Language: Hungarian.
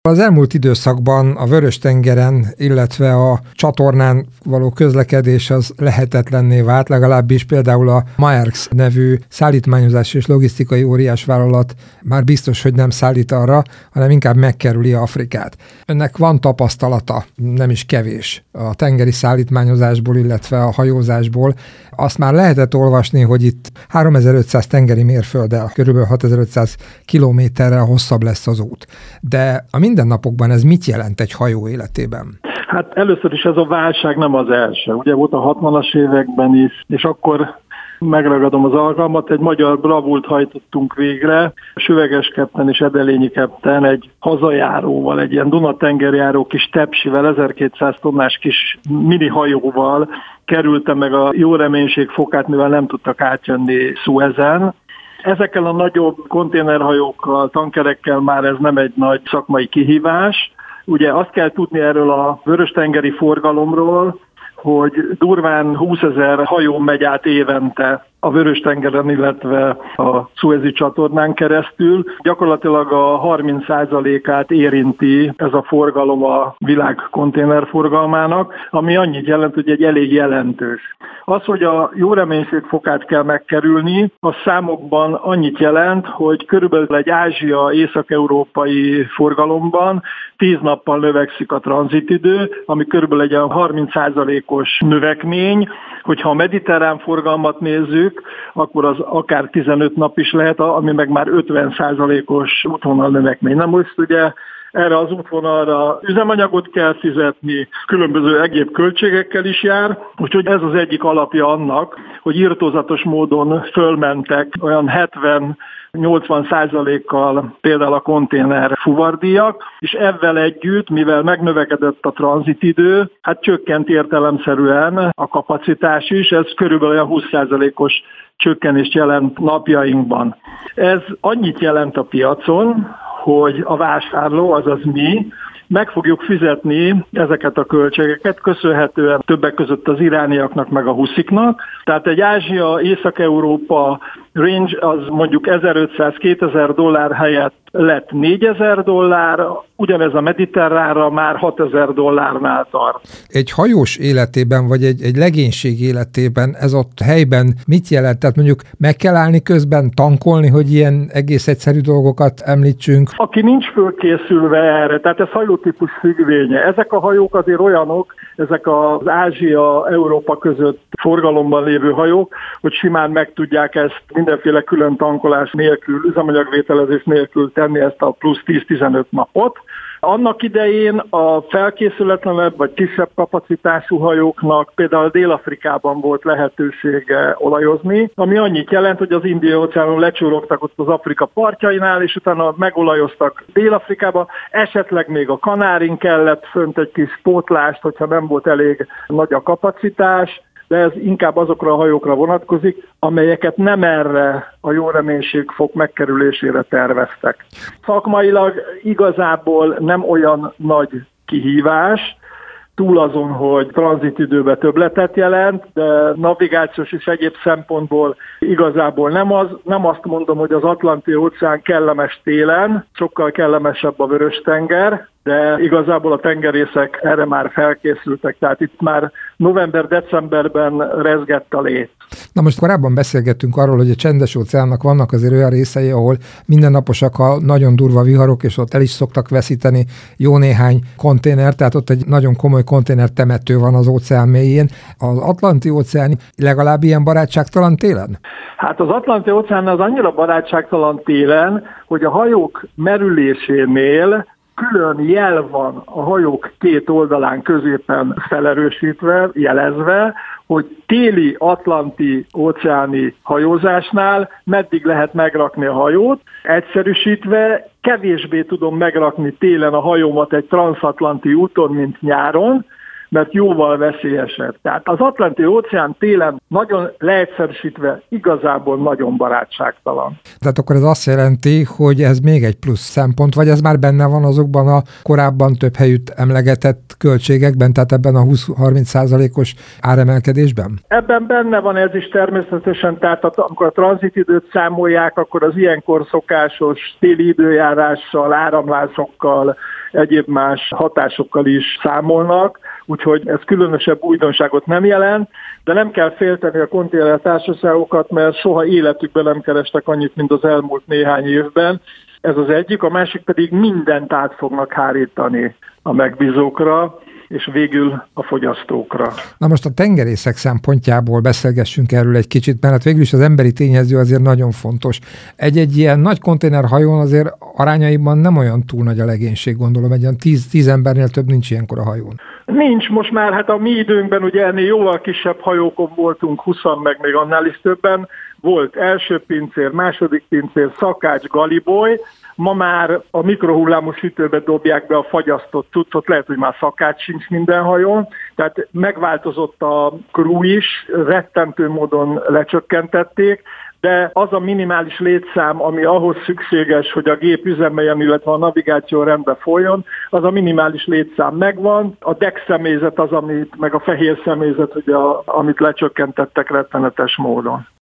Az elmúlt időszakban a Vörös-tengeren, illetve a csatornán való közlekedés az lehetetlenné vált, legalábbis például a Maersk nevű szállítmányozás és logisztikai óriásvállalat már biztos, hogy nem szállít arra, hanem inkább megkerüli Afrikát. Önnek van tapasztalata, nem is kevés, a tengeri szállítmányozásból, illetve a hajózásból. Azt már lehetett olvasni, hogy itt 3500 tengeri mérfölddel, kb. 6500 kilométerrel hosszabb lesz az út. De a mindennapokban ez mit jelent egy hajó életében? Hát először is ez a válság nem az első. Ugye volt a 60-as években is, és akkor megragadom az alkalmat, egy magyar bravúrt hajtottunk végre, Süveges Kepten és Edelényi Kepten egy hazajáróval, egy ilyen Dunatengerjáró kis tepsivel, 1200 tonnás kis mini hajóval kerültem meg a jó reménység fokát, mivel nem tudtak átjönni Szuezen. Ezekkel a nagyobb konténerhajókkal, tankerekkel már ez nem egy nagy szakmai kihívás. Ugye azt kell tudni erről a vörös-tengeri forgalomról, hogy durván 20 000 hajó megy át évente a Vörös-tengeren, illetve a Szuezi csatornán keresztül. Gyakorlatilag a 30%-át érinti ez a forgalom a világ konténerforgalmának, ami annyit jelent, hogy egy elég jelentős. Az, hogy a jó reménység fokát kell megkerülni, az számokban annyit jelent, hogy körülbelül egy ázsia-észak-európai forgalomban 10 nappal növekszik a tranzitidő, ami körülbelül egy 30%-os növekmény. Hogyha a mediterrán forgalmat nézzük, akkor az akár 15 nap is lehet, ami meg már 50%-os útvonal növekmény. Na most ugye erre az útvonalra üzemanyagot kell fizetni, különböző egyéb költségekkel is jár, úgyhogy ez az egyik alapja annak, hogy irtózatos módon fölmentek olyan 70-80%-kal például a konténer fuvardíjak, és ezzel együtt, mivel megnövekedett a tranzitidő, hát csökkent értelemszerűen a kapacitás is, ez körülbelül olyan 20%-os csökkenést jelent napjainkban. Ez annyit jelent a piacon, hogy a vásárló, azaz mi, meg fogjuk fizetni ezeket a költségeket, köszönhetően többek között az irániaknak meg a husziknak. Tehát egy Ázsia-Észak-Európa range az mondjuk $1500-2000 helyett lett $4000, ugyanez a mediterránra már $6000 tart. Egy hajós életében, vagy egy legénység életében ez ott helyben mit jelent? Tehát mondjuk meg kell állni közben, tankolni, hogy ilyen egész egyszerű dolgokat említsünk? Aki nincs fölkészülve erre, tehát ez hajótípus függvénye. Ezek a hajók azért olyanok, ezek az Ázsia-Európa között forgalomban lévő hajók, hogy simán meg tudják ezt mindenféle külön tankolás nélkül, üzemanyagvételezés nélkül tenni ezt a plusz 10-15 napot. Annak idején a felkészületlenebb vagy kisebb kapacitású hajóknak például Dél-Afrikában volt lehetősége olajozni, ami annyit jelent, hogy az Indiai-óceánon lecsurogtak ott az Afrika partjainál, és utána megolajoztak Dél-Afrikába, esetleg még a Kanárin kellett fönt egy kis pótlást, hogyha nem volt elég nagy a kapacitás, de ez inkább azokra a hajókra vonatkozik, amelyeket nem erre a jó reménységfok megkerülésére terveztek. Szakmailag igazából nem olyan nagy kihívás, túl azon, hogy tranzitidőbe többletet jelent, de navigációs és egyéb szempontból igazából nem azt mondom, hogy az Atlanti-óceán kellemes télen, sokkal kellemesebb a Vörös-tenger, de igazából a tengerészek erre már felkészültek, tehát itt már november-decemberben rezgett a lét. Na most korábban beszélgettünk arról, hogy a Csendes-óceánnak vannak azért olyan részei, ahol mindennaposak a nagyon durva viharok, és ott el is szoktak veszíteni jó néhány konténer, tehát ott egy nagyon komoly konténertemető van az óceán mélyén. Az Atlanti-óceán legalább ilyen barátságtalan télen? Hát az Atlanti-óceán az annyira barátságtalan télen, hogy a hajók merülésénél külön jel van a hajók két oldalán középen felerősítve, jelezve, hogy téli atlanti óceáni hajózásnál meddig lehet megrakni a hajót. Egyszerűsítve kevésbé tudom megrakni télen a hajómat egy transatlanti úton, mint nyáron, mert jóval veszélyesebb. Tehát az Atlanti-óceán télen nagyon leegyszerűsítve igazából nagyon barátságtalan. Tehát akkor ez azt jelenti, hogy ez még egy plusz szempont, vagy ez már benne van azokban a korábban több helyütt emlegetett költségekben, tehát ebben a 20-30%-os áremelkedésben? Ebben benne van ez is természetesen, tehát amikor a tranzitidőt számolják, akkor az ilyenkor szokásos téli időjárással, áramlásokkal egyéb más hatásokkal is számolnak, úgyhogy ez különösebb újdonságot nem jelent, de nem kell félteni a konténertársaságokat, mert soha életükben nem kerestek annyit, mint az elmúlt néhány évben. Ez az egyik, a másik pedig mindent át fognak hárítani a megbízókra, és végül a fogyasztókra. Na most a tengerészek szempontjából beszélgessünk erről egy kicsit, mert hát végül is az emberi tényező azért nagyon fontos. Egy ilyen nagy konténerhajón azért arányaiban nem olyan túl nagy a legénység, gondolom, egy ilyen 10 embernél több nincs ilyenkor a hajón. Nincs most már, hát a mi időnkben ugye ennél jóval kisebb hajókon voltunk, 20, meg még annál is többen. Volt első pincér, második pincér, szakács, galiboly. Ma már a mikrohullámos hűtőbe dobják be a fagyasztott cuccot, lehet, hogy már szakács sincs minden hajón. Tehát megváltozott a crew is, rettentő módon lecsökkentették, de az a minimális létszám, ami ahhoz szükséges, hogy a gép üzemeljen, illetve a navigáció rendbe folyjon, az a minimális létszám megvan. A deck személyzet az, meg a fehér személyzet, ugye, amit lecsökkentettek rettenetes módon.